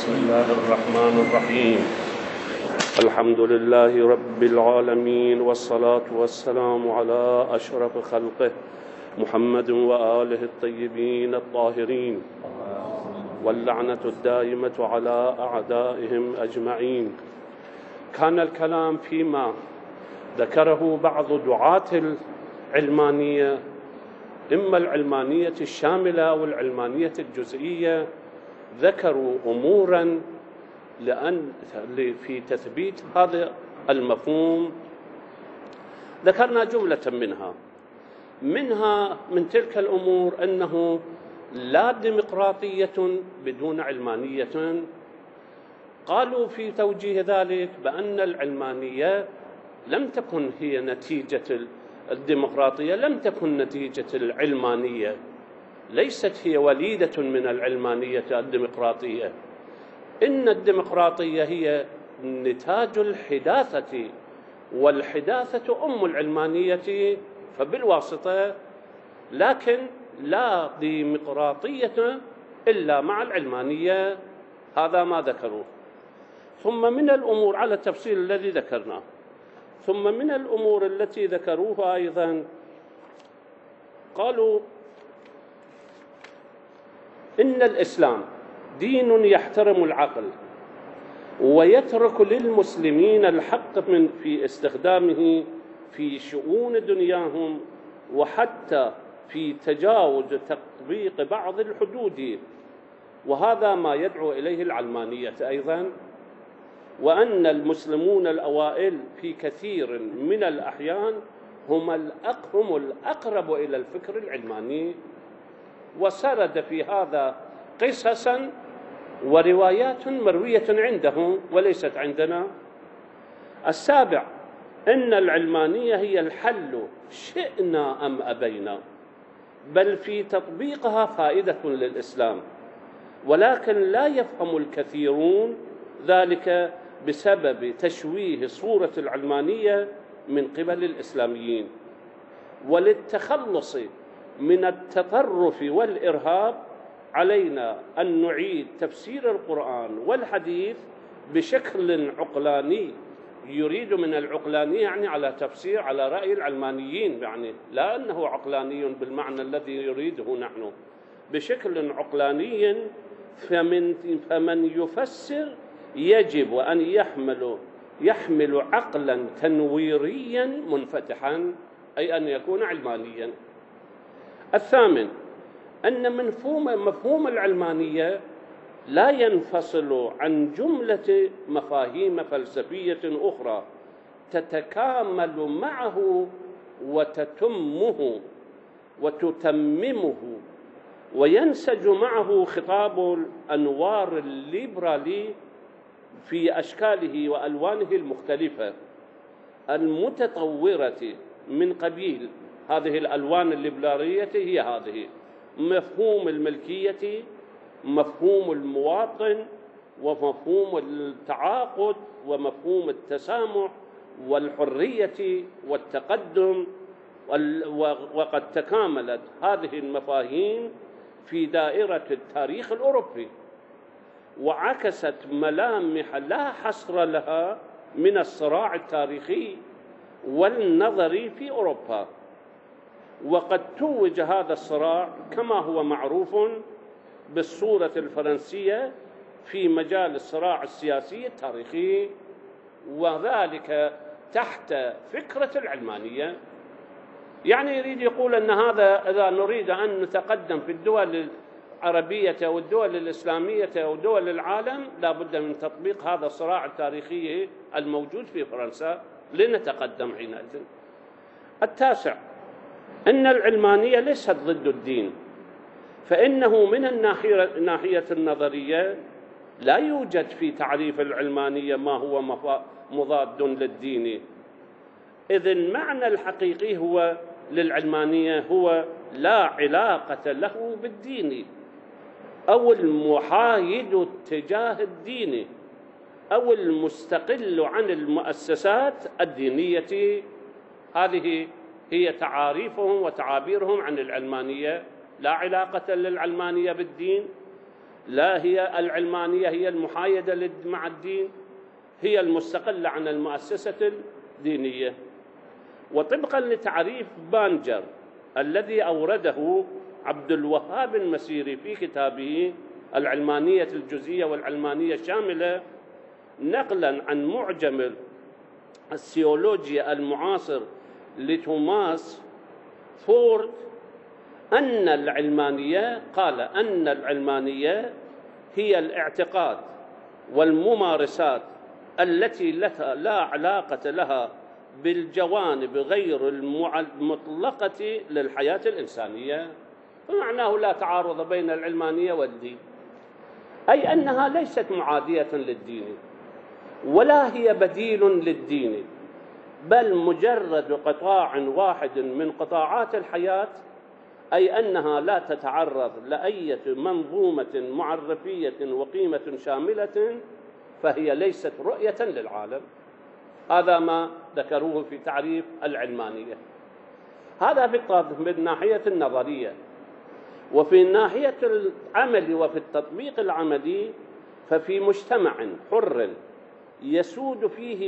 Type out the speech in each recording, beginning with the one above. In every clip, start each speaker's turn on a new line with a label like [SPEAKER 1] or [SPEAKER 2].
[SPEAKER 1] بسم الله الرحمن الرحيم. الحمد لله رب العالمين، والصلاة والسلام على أشرف خلقه محمد وآله الطيبين الطاهرين، واللعنة الدائمة على أعدائهم أجمعين. كان الكلام فيما ذكره بعض دعاة العلمانية، إما العلمانية الشاملة أو العلمانية الجزئية، ذكروا أموراً في تثبيت هذا المفهوم. ذكرنا جملة منها من تلك الأمور أنه لا ديمقراطية بدون علمانية. قالوا في توجيه ذلك بأن العلمانية لم تكن هي نتيجة الديمقراطية، لم تكن نتيجة العلمانية، ليست هي وليدة من العلمانية الديمقراطية. إن الديمقراطية هي نتاج الحداثة، والحداثة أم العلمانية فبالواسطة، لكن لا ديمقراطية إلا مع العلمانية. هذا ما ذكروه. ثم من الأمور على التفصيل الذي ذكرناه، ثم من الأمور التي ذكروها أيضا قالوا إن الإسلام دين يحترم العقل ويترك للمسلمين الحق في استخدامه في شؤون دنياهم، وحتى في تجاوز تطبيق بعض الحدود، وهذا ما يدعو إليه العلمانية أيضا. وأن المسلمون الأوائل في كثير من الأحيان هم الأقرب إلى الفكر العلماني، وسرد في هذا قصصا وروايات مروية عندهم وليست عندنا. السابع أن العلمانية هي الحل شئنا أم أبينا، بل في تطبيقها فائدة للإسلام، ولكن لا يفهم الكثيرون ذلك بسبب تشويه صورة العلمانية من قبل الإسلاميين. وللتخلص من التطرف والإرهاب علينا أن نعيد تفسير القرآن والحديث بشكل عقلاني. يريد من العقلانية يعني على تفسير على رأي العلمانيين، يعني لا أنه عقلاني بالمعنى الذي يريده نحن، بشكل عقلاني. فمن يفسر يجب أن يحمل عقلا تنويريا منفتحا، أي أن يكون علمانيا. الثامن أن مفهوم العلمانية لا ينفصل عن جملة مفاهيم فلسفية أخرى تتكامل معه وتتممه، وينسج معه خطاب الأنوار الليبرالي في أشكاله وألوانه المختلفة المتطورة. من قبيل هذه الألوان الليبرالية هي هذه: مفهوم الملكية، مفهوم المواطن، ومفهوم التعاقد، ومفهوم التسامح والحرية والتقدم. وقد تكاملت هذه المفاهيم في دائرة التاريخ الأوروبي، وعكست ملامح لا حصر لها من الصراع التاريخي والنظري في أوروبا. وقد توج هذا الصراع كما هو معروف بالصورة الفرنسية في مجال الصراع السياسي التاريخي، وذلك تحت فكرة العلمانية. يعني يريد يقول أن هذا إذا نريد أن نتقدم في الدول العربية والدول الإسلامية ودول العالم لا بد من تطبيق هذا الصراع التاريخي الموجود في فرنسا لنتقدم حينئذ. التاسع أن العلمانية ليست ضد الدين، فإنه من الناحية النظرية لا يوجد في تعريف العلمانية ما هو مضاد للدين، إذ المعنى الحقيقي هو للعلمانية هو لا علاقة له بالدين، أو المحايد تجاه الدين، أو المستقل عن المؤسسات الدينية. هذه هي تعاريفهم وتعابيرهم عن العلمانية. لا علاقة للعلمانية بالدين، لا هي العلمانية هي المحايدة مع الدين، هي المستقلة عن المؤسسة الدينية. وطبقا لتعريف بانجر الذي أورده عبد الوهاب المسيري في كتابه العلمانية الجزئية والعلمانية الشاملة، نقلا عن معجم السيولوجيا المعاصر لتوماس فورد، قال أن العلمانية هي الاعتقاد والممارسات التي لا علاقة لها بالجوانب غير المطلقة للحياة الإنسانية، فمعناه لا تعارض بين العلمانية والدين، أي أنها ليست معادية للدين ولا هي بديل للدين، بل مجرد قطاع واحد من قطاعات الحياة، أي أنها لا تتعرض لأي منظومة معرفية وقيمة شاملة، فهي ليست رؤية للعالم. هذا ما ذكروه في تعريف العلمانية. هذا من الناحية النظرية. وفي ناحية العمل وفي التطبيق العملي، ففي مجتمع حر يسود فيه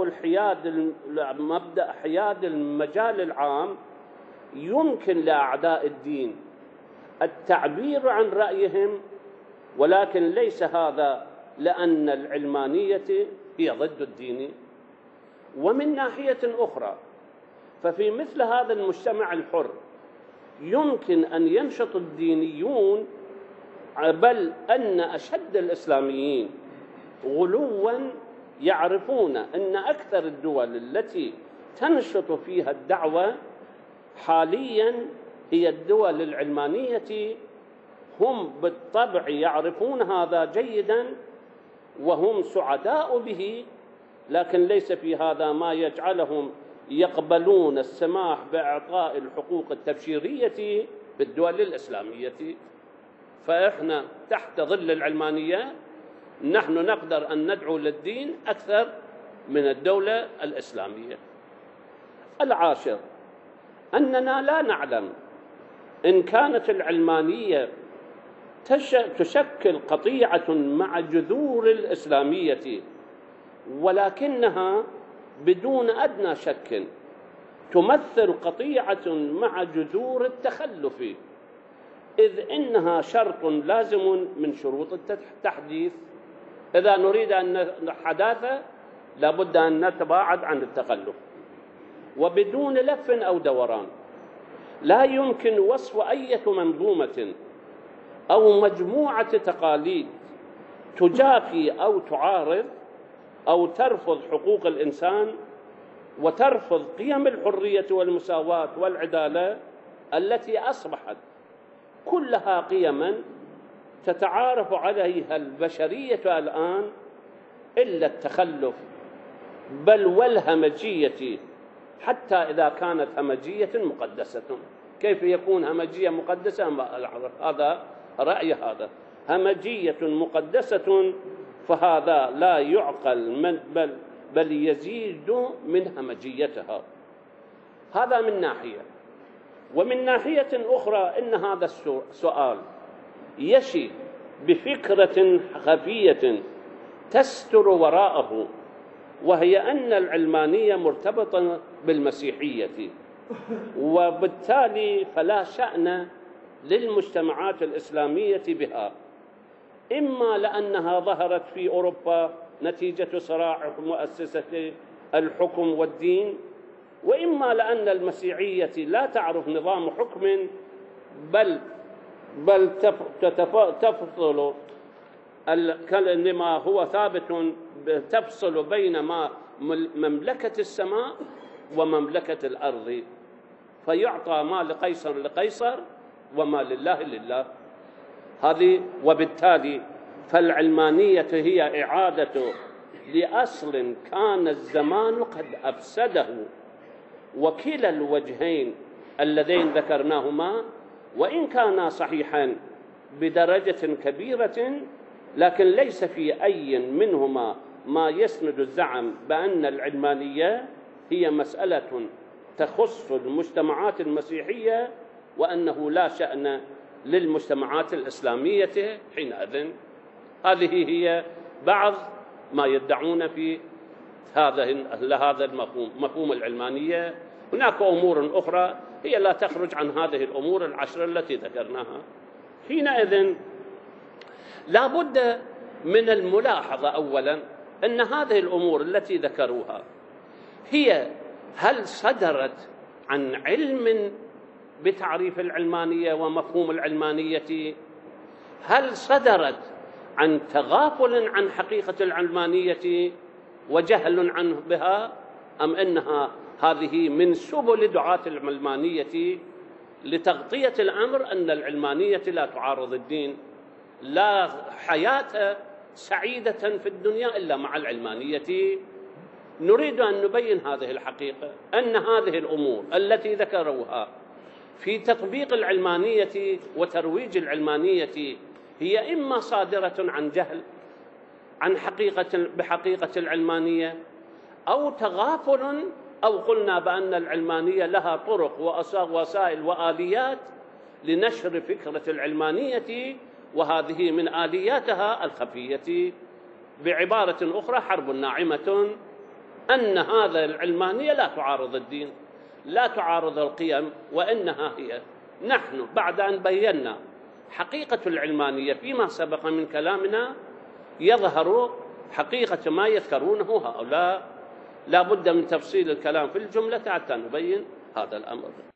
[SPEAKER 1] مبدأ حياد المجال العام، يمكن لأعداء الدين التعبير عن رأيهم، ولكن ليس هذا لأن العلمانية هي ضد الدين. ومن ناحية أخرى، ففي مثل هذا المجتمع الحر يمكن أن ينشط الدينيون، بل أن أشد الإسلاميين غلواً يعرفون أن أكثر الدول التي تنشط فيها الدعوة حالياً هي الدول العلمانية. هم بالطبع يعرفون هذا جيداً وهم سعداء به، لكن ليس في هذا ما يجعلهم يقبلون السماح بإعطاء الحقوق التبشيرية بالدول الإسلامية. فإحنا تحت ظل العلمانية نحن نقدر أن ندعو للدين أكثر من الدولة الإسلامية. العاشر، أننا لا نعلم إن كانت العلمانية تشكل قطيعة مع جذور الإسلامية، ولكنها بدون أدنى شك تمثل قطيعة مع جذور التخلف، إذ إنها شرط لازم من شروط التحديث. إذا نريد أن نتحدث لابد أن نتباعد عن التخلف، وبدون لف أو دوران لا يمكن وصف أي منظومة أو مجموعة تقاليد تجافي أو تعارض أو ترفض حقوق الإنسان وترفض قيم الحرية والمساواة والعدالة التي أصبحت كلها قيماً تتعارف عليها البشرية الآن، إلا التخلف بل والهمجية، حتى إذا كانت همجية مقدسة. كيف يكون همجية مقدسة؟ ما أعرف، هذا رأي هذا. همجية مقدسة فهذا لا يعقل بل يزيد من همجيتها. هذا من ناحية. ومن ناحية أخرى إن هذا السؤال يشي بفكرة خفية تستر وراءه، وهي أن العلمانية مرتبطة بالمسيحية، وبالتالي فلا شأن للمجتمعات الإسلامية بها، إما لأنها ظهرت في أوروبا نتيجة صراع مؤسسة الحكم والدين، وإما لأن المسيحية لا تعرف نظام حكم بل تفصل لما هو ثابت، تفصل بين مملكة السماء ومملكة الأرض، فيعطى ما لقيصر لقيصر وما لله لله. هذه وبالتالي فالعلمانية هي إعادة لأصل كان الزمان قد أفسده، وكلا الوجهين اللذين ذكرناهما وإن كانا صحيحان بدرجة كبيرة، لكن ليس في أي منهما ما يسند الزعم بأن العلمانية هي مسألة تخص المجتمعات المسيحية، وأنه لا شأن للمجتمعات الإسلامية حينئذ. هذه هي بعض ما يدعون في هذا المفهوم، مفهوم العلمانية. هناك أمور أخرى هي لا تخرج عن هذه الأمور العشرة التي ذكرناها. حينئذ لا بد من الملاحظة أولا أن هذه الأمور التي ذكروها هي هل صدرت عن علم بتعريف العلمانية ومفهوم العلمانية؟ هل صدرت عن تغافل عن حقيقة العلمانية وجهل عنه بها، أم أنها هذه من سبل دعاة العلمانية لتغطية الأمر أن العلمانية لا تعارض الدين، لا حياة سعيدة في الدنيا إلا مع العلمانية؟ نريد أن نبين هذه الحقيقة، أن هذه الأمور التي ذكروها في تطبيق العلمانية وترويج العلمانية هي إما صادرة عن جهل عن بحقيقة العلمانية، أو تغافل، أو قلنا بأن العلمانية لها طرق ووسائل وآليات لنشر فكرة العلمانية، وهذه من آلياتها الخفية. بعبارة أخرى حرب ناعمة أن هذا العلمانية لا تعارض الدين، لا تعارض القيم، وإنها هي. نحن بعد أن بينا حقيقة العلمانية فيما سبق من كلامنا يظهر حقيقة ما يذكرونه هؤلاء. لا بد من تفصيل الكلام في الجملة حتى نبين هذا الأمر.